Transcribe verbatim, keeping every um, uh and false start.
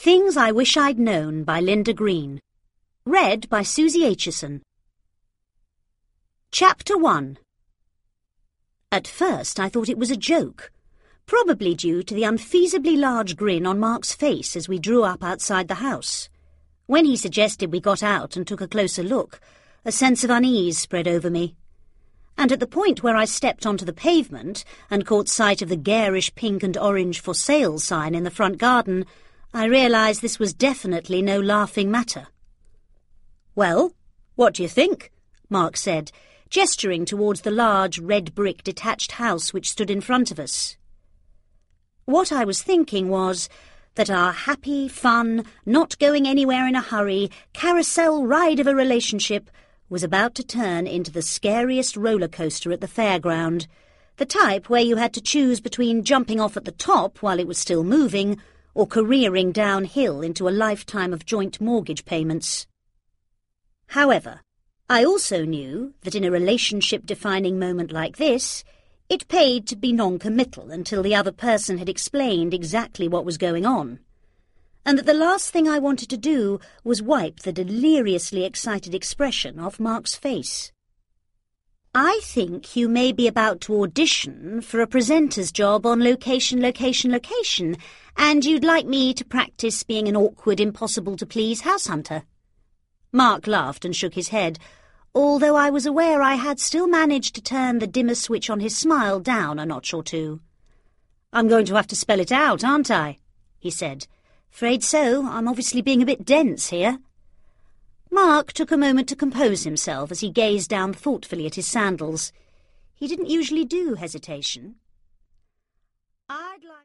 Things I Wish I'd Known by Linda Green. Read by Susie Aitchison. Chapter one. At first I thought it was a joke, probably due to the unfeasibly large grin on Mark's face as we drew up outside the house. When he suggested we got out and took a closer look, a sense of unease spread over me. And at the point where I stepped onto the pavement and caught sight of the garish pink and orange for sale sign in the front garden, I realised this was definitely no laughing matter. "Well, what do you think?" Mark said, gesturing towards the large red-brick detached house which stood in front of us. What I was thinking was that our happy, fun, not going anywhere in a hurry, carousel ride of a relationship was about to turn into the scariest roller coaster at the fairground, the type where you had to choose between jumping off at the top while it was still moving or careering downhill into a lifetime of joint mortgage payments. However, I also knew that in a relationship-defining moment like this, it paid to be non-committal until the other person had explained exactly what was going on, and that the last thing I wanted to do was wipe the deliriously excited expression off Mark's face. "I think you may be about to audition for a presenter's job on Location, Location, Location, and you'd like me to practice being an awkward, impossible-to-please house hunter." Mark laughed and shook his head, although I was aware I had still managed to turn the dimmer switch on his smile down a notch or two. "I'm going to have to spell it out, aren't I?" he said. "Afraid so. I'm obviously being a bit dense here." Mark took a moment to compose himself as he gazed down thoughtfully at his sandals. He didn't usually do hesitation. "I'd like..."